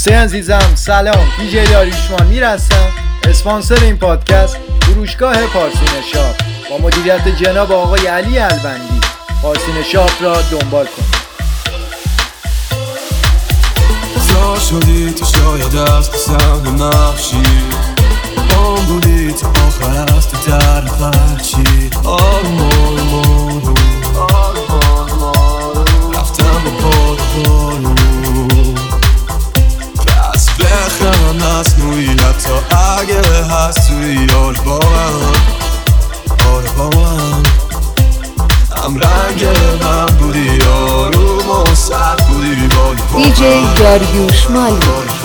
دوستای عزیزم سلام، دیجی داریوشمان میر هستم. اسپانسر این پادکست فروشگاه پارسین شاپ با مدیریت جناب آقای علی البندی. پارسین شاپ را دنبال کنید. شدی تو شاید از پسند نقشی آن بودی تو آخر از تو در پرچی آروم آروم رفتم به پارو پس بخرم مصنوعی حتی اگه هست توی یار با من آره با من هم رنگ من بودی آروم و سر بودی بای دیجی داریوش مالی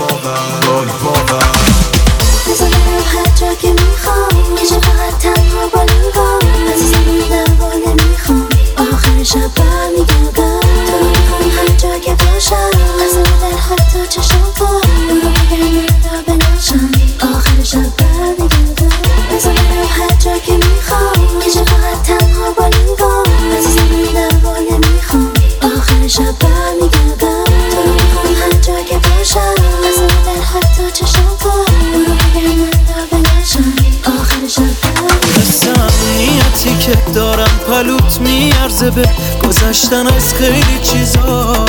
بذارم هر جا که میخوام یه جا فقط تنها با نگام عزیزم دوا نمیخوام آخر شب برمیگردم تو رو میخوام هر جا که باشم غزل دل حتی چشم تو برو بگرد من را بناشم آخر شب برمیگردم بذارم هر جا که میخوام یه جا فقط تنها با نگام عزیزم دوا نمیخوام آخر شب برمیگردم تو رو میخوام هر جا که باشم غزل دل حتی چشم تو برو بگرد من را بناشم آخر شب مثل امنیتی که دارم پلوت میارزه به گذشتن از خیلی چیزا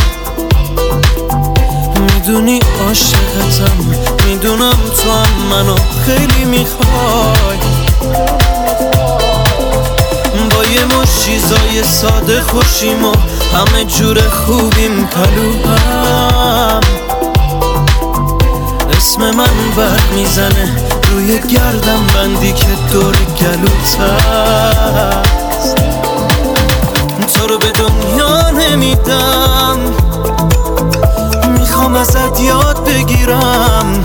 میدونی عاشقتم میدونم تو هم منو خیلی میخوای با یه مش چیزای ساده خوشیم و همه جور خوبیم پلوهم اسم من برق میزنه روی گردم بندی که دور گلوت هست تو رو به دنیا نمیدم میخوام ازت یاد بگیرم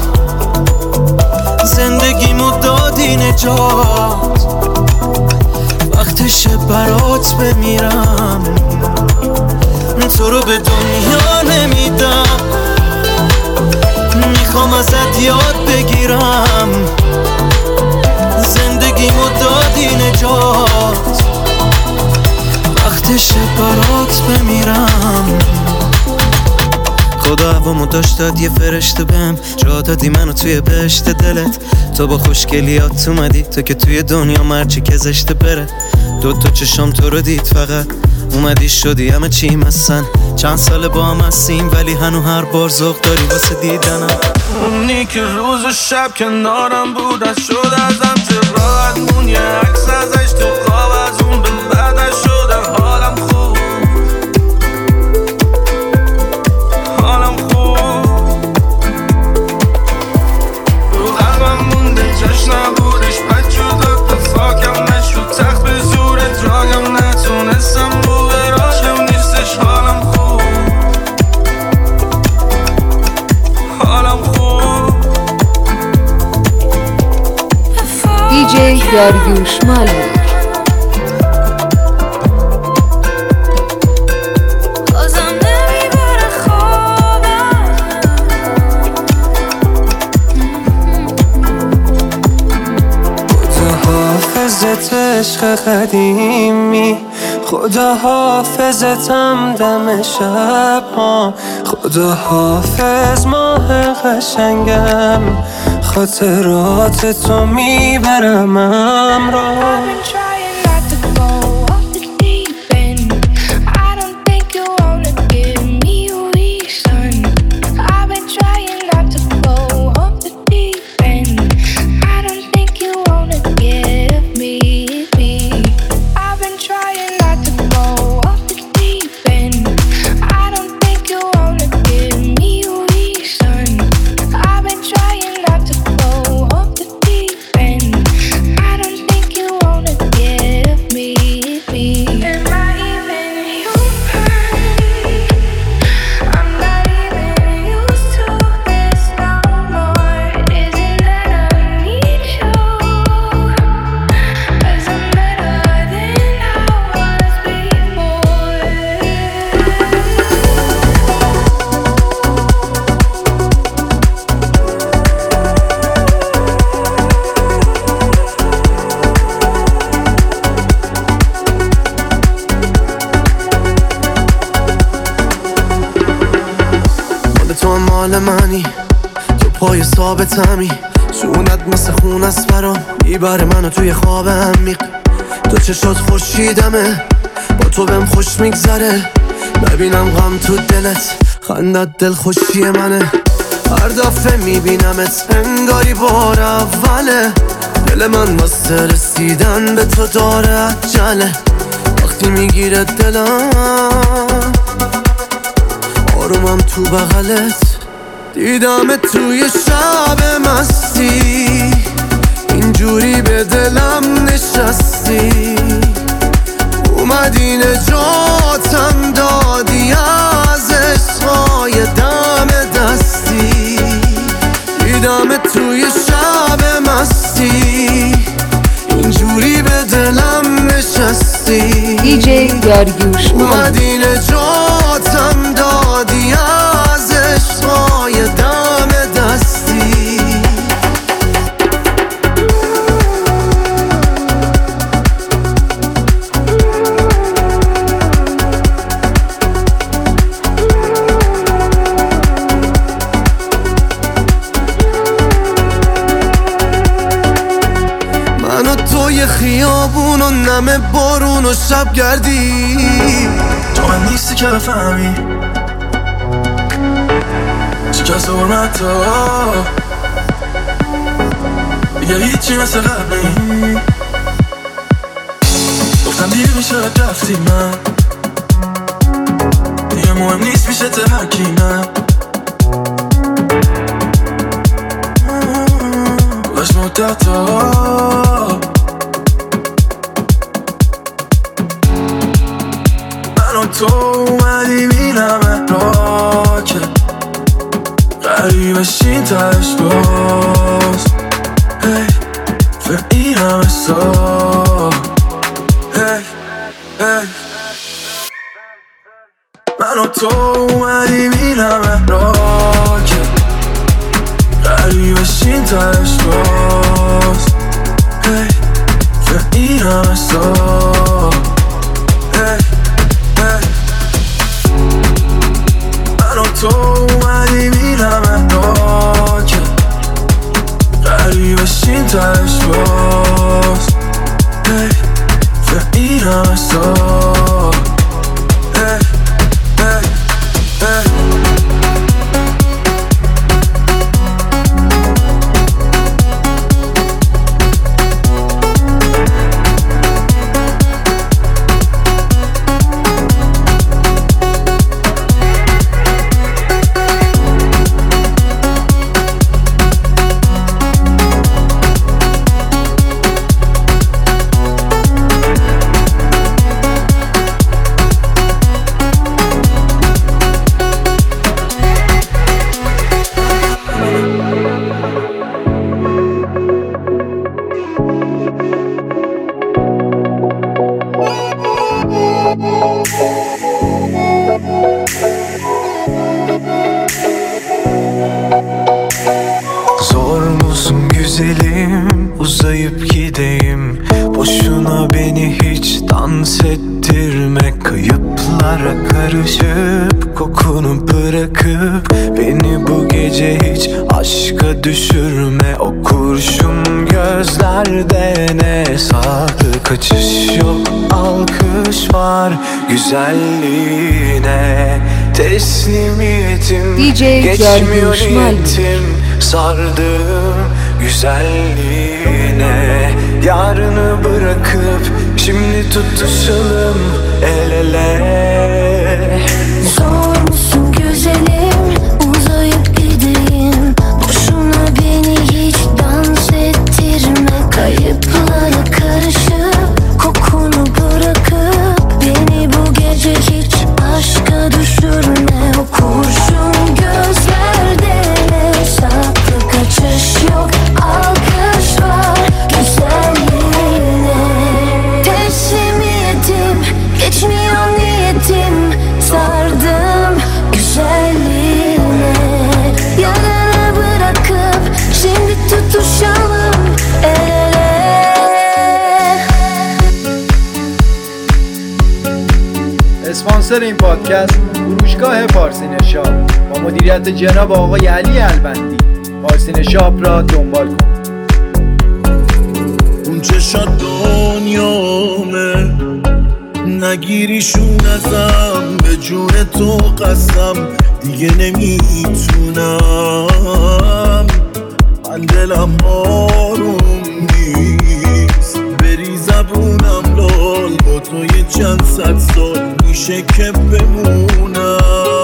زندگیمو دادی نجات وقتشه برات بمیرم تو رو به دنیا نمیدم میخوام ازت یاد بگیرم زندگیمو دادی نجات وقتشه برات بمیرم خدا هوامو داشت داد یه فرشته بهم جا دادی منو توی بهشت دلت تو با خوشگلیات اومدی تو که توی دنیا مرچی که زشته بره دوتا چشام تو رو دید فقط اومدی شدی همه چیم هستن چند سال با هم هستیم ولی هنو هر بار ذوق داری واسه دیدنم اونی که روز و شب کنارم بود از شد ازم چه راحت مون یه عکس ازش تو خواب از اون به بعدش شدم حالم خوب رو قلبم مونده جشن نبودش بد شد تا ساکم نشد تخت به زورت راگم نتونستم رو به راجم نیستش حالم خوب دیجی داریوش مالی عشق قدیمی خدا حافظتم دم شب ها خدا حافظ ماه قشنگم خاطرات تو میبرم امرا مال منی پای ثابتمی، جونت مثل خون است برام، میبره منو توی خواب عمیق. تو چشات خورشیدمه، با تو بهم خوش میگذره، ببینم غم تو دلت، خندت دل خوشی منه. هر دفعه میبینمت انگاری بار اوله، دل من واسه رسیدن به تو داره عجله. وقتی میگیره دلم آرومم تو بغلت، دیدمت توی شب مستی، اینجوری به دلم نشستی، اومدی نجاتم دادی از عشقای دم دستی. دیدمت توی شب مستی، اینجوری به دلم نشستی، دیجی داریوش مالو. اومدی نجاتم دادی از عشقای دم دستی. من و توی خیابون و نم بارون و شب گردی، تو من نیستی که بفهمی شکست حرمت ها دیگه هیچی مثل قبل نی. گفتم دیر میشه رفتی، من دیگه مهم نیست میشه تحکیمم. باش مدت ها من و تو اومدیم این همه را که قریبشین تش باز، هی به این همه سال، هی هی من و تو اومدیم این همه را که قریبشین تش باز، هی به این همه سال، هی هی من و تو اومدیم این همه را که قریبشین تش باز، هی به این همه سال، هی هی هی. Zor musun güzelim, uzayıp gideyim, boşuna beni hiç dans ettirme. Kayıplara karışıp kokunu bırakıp beni bu gece hiç aşka düşürme. O kurşun gözlerde ne saklı kaçış yok, alkış var güzelliğine. Teslimiyetim DJ geçmiyor Dariush Mallo. niyetim, sardım güzelliğine. Yarını bırakıp şimdi tutuşalım el ele. Zor musun güzelim, uzayıp gideyim, boşuna beni hiç dans ettirme. Kayıplara karışıp kokunu bırakıp beni bu gece hiç aşka düşürme. O kurşun gözlerde ne saklı kaçış yok, alkış var güzelliğine. Teslimiyetim geçmiyor niyetim, sardım güzelliğine. Yarını bırakıp şimdi tutuşalım el ele. اسپانسر این پادکست فروشگاه پارسی نشاط با مدیریت جناب آقای علی البندی. پارسین شاپ را دنبال کن. اون چشات دنیامه، نگیریشون ازم، به جون تو قسم دیگه نمیتونم. من دلم آروم نیست، بری زبونم لال، با تو یه چند صد سال میشه که بمونم.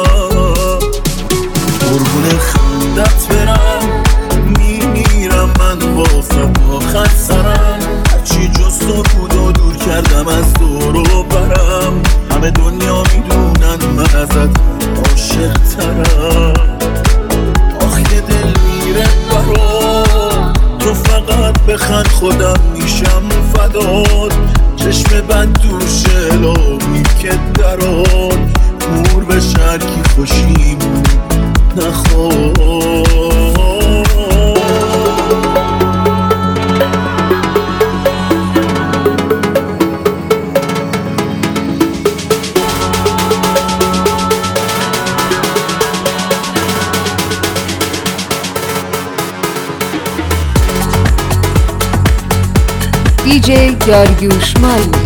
قربون خندت برم، میمیرم من واسه آخر سرم. هرچی جز تو بود و دور کردم از دور و برم. همه دنیا میدونن من ازت عاشق ترم. آخ یه دل میره برام، تو فقط بخند خودم میشم فدات. چشم بند دوشه لابی که دران، نور به شرکی خوشیمون نخواد. DJ Dariush Malmir.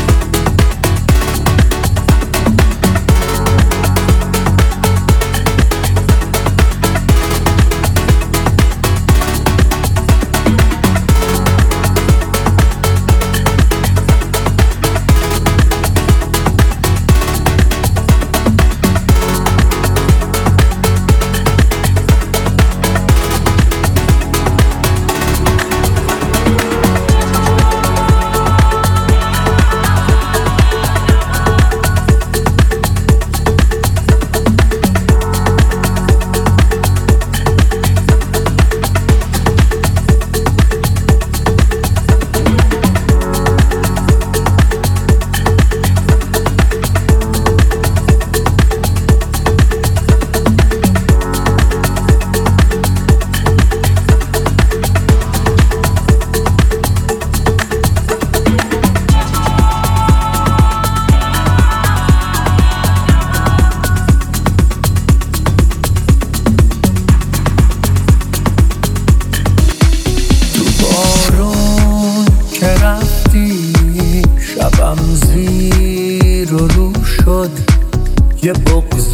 یه بغض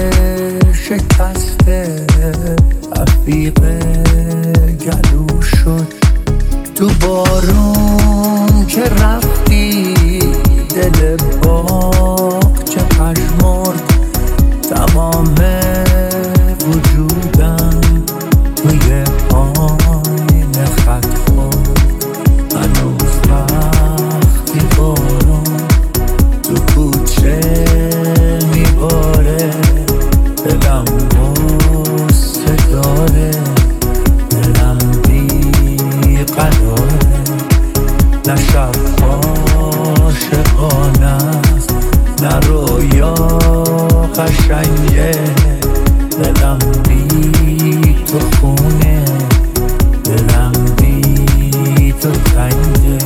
شکسته رفیق گلو شد. تو بارون که رفتی دل باغ چه پژمرد. تمام وجودم توی آینه خط خورد. هنوز وقتی بارون تو کوچه میباره، دلم غصه داره، دلم بی قراره. نه شب عاشقانه است، نه رویا قشنگه. دلم بی تو خونه، دلم بی تو تنگه.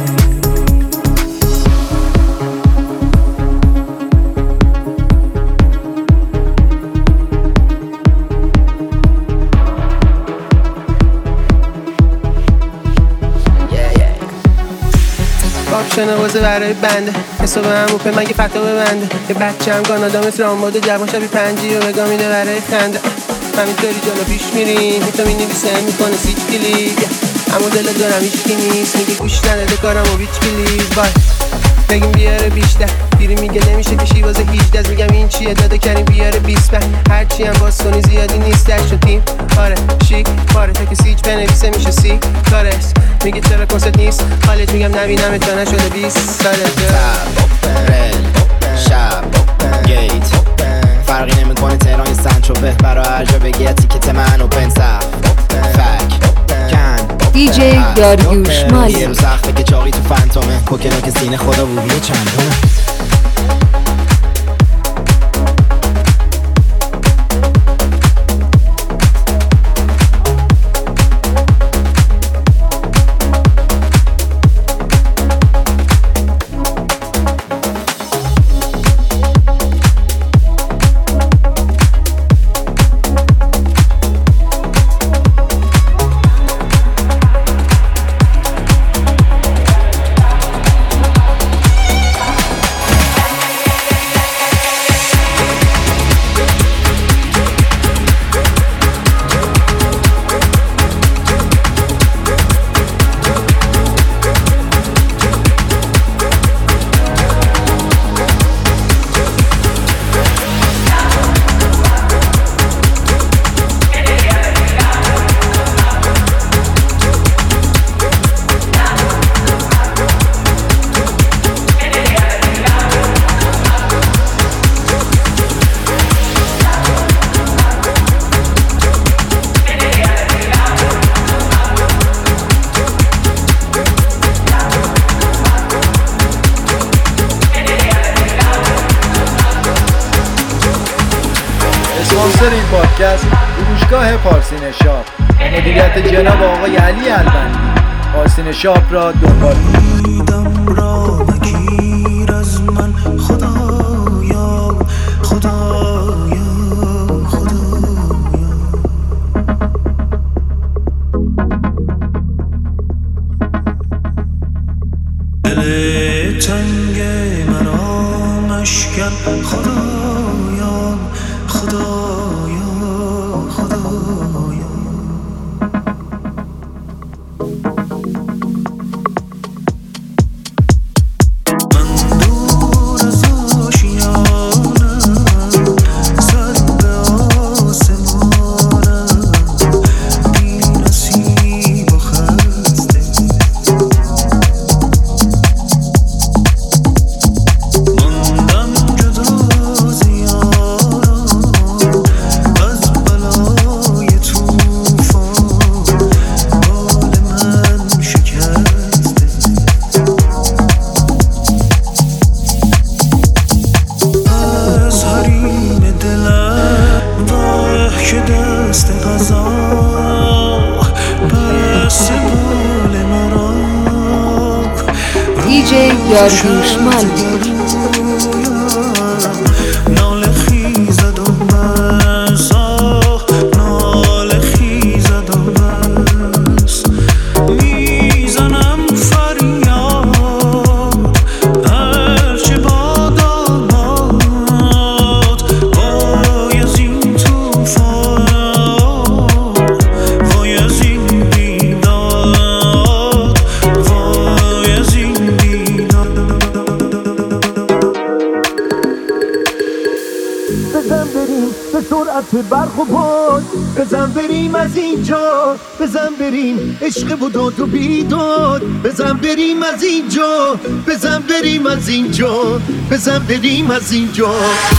شنوازه برای بنده حساب هم اوپه مگه فتا ببنده. یه بچه هم کانادا مثل آماده جوان شبی پنجی و بگاه میده برای خنده. همینطوری جلو پیش میریم تو مینویسه میکنه سیچ کلیک. اما دل دارم هیچکی نیست میگه گوش نداده کارم و بیچ کلیک. بای بگیم بیاره بیشتر، بیری میگه نمیشه که شیوازه 18. میگم این چیه داده کریم بیاره 25. هرچی هم باز کنی زیادی نیستش و تیم آره شیک پاره تا که سیچ بنویسه میشه سی کارست. میگه چرا کنست نیست حالت، میگم نبینم تا نشده 20 سالته. شب گیت فرقی نمیکنه تهران یا سنتروپه، برای هر جا بگی تیکت من و بنصف فک کن DJ Dariush Malmir. یه رو سخته که چاقی تو فانتومه، کوکنا که سینه خدا بودیه چندونه. اسپانسر این پادکست فروشگاه پارسین شاپ با مدیریت جناب آقای علی البندی. پارسین شاپ را دنبال کنید. دیدم را نگیر از من خدایا خدایا خدایا. دل تنگ مرا مشکن خدایا خدایا خدایا. DJ داریوش مالی. برخ و پاد بزن بریم از اینجا، بزن بریم عشق و داد و بیداد، بزن بریم از اینجا، بزن بریم از اینجا، بزن بریم از اینجا.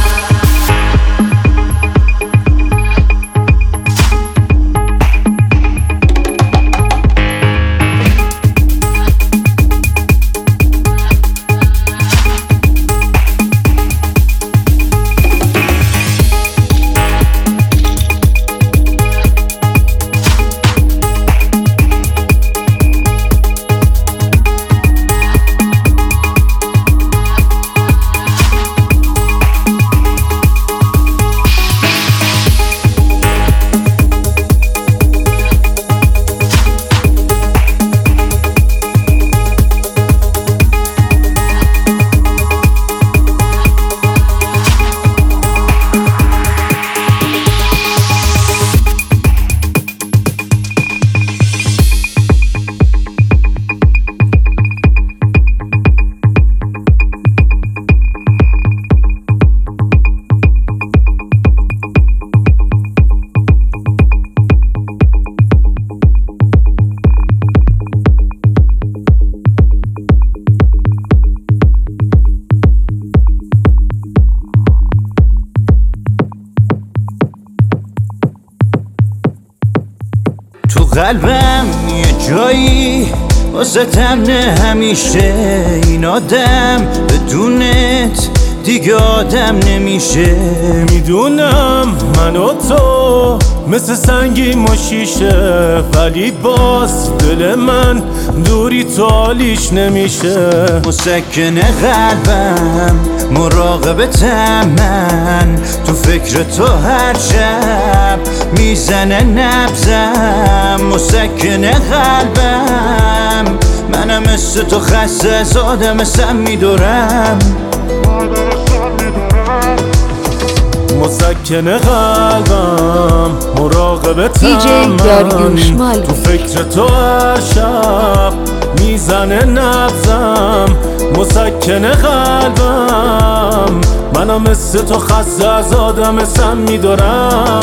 قلبم یه جایی واسه تمنه همیشه، این آدم بدونت دیگه آدم نمیشه. میدونم من و تو مثل سنگیم و شیشه، ولی باز دل من دوری تو حالیش نمیشه. مسکن قلبم مراقبتم من، تو فکر تو هر شب میزنه نبزم. مسکن قلبم منم مثل تو خسته از آدم سم میدورم. مسکن قلبم مراقبتم من، تو فکر تو هر شب میزنه نبزم. مسکن قلبم منم مثل تو خسته از آدم سم میدارم.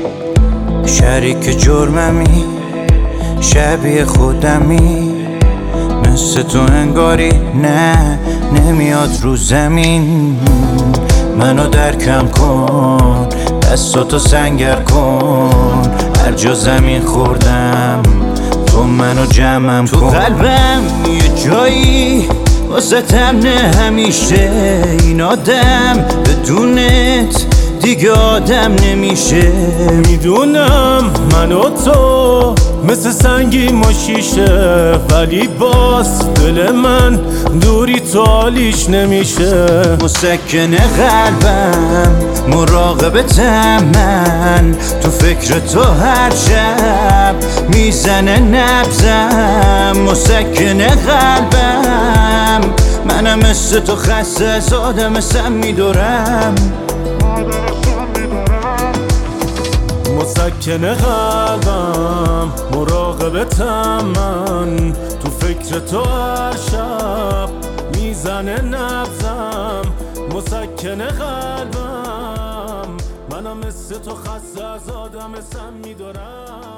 شریک جرممی شبیه خودمی، مثل تو انگاری نه نمیاد رو زمین. منو درکم کن، دستاتو سنگر کن، هر جا زمین خوردم تو منو جمعم کن. تو قلبم یه جایی واسطم نه همیشه، این آدم بدونت دیگه آدم نمیشه. میدونم من و تو مثل سنگیم و شیشه، ولی باز دل من دوری تو حالیش نمیشه. مسکن قلبم مراقبتم من، تو فکر تو هر شب میزنه نبزم. مسکن قلبم منم مثل تو خسته از آدم سم میدورم. مسکن قلبم مراقبتم من، تو فکر تو هر شب میزنه نبزم. مسکن قلبم منم مثل تو خسته از آدم سم میدارم.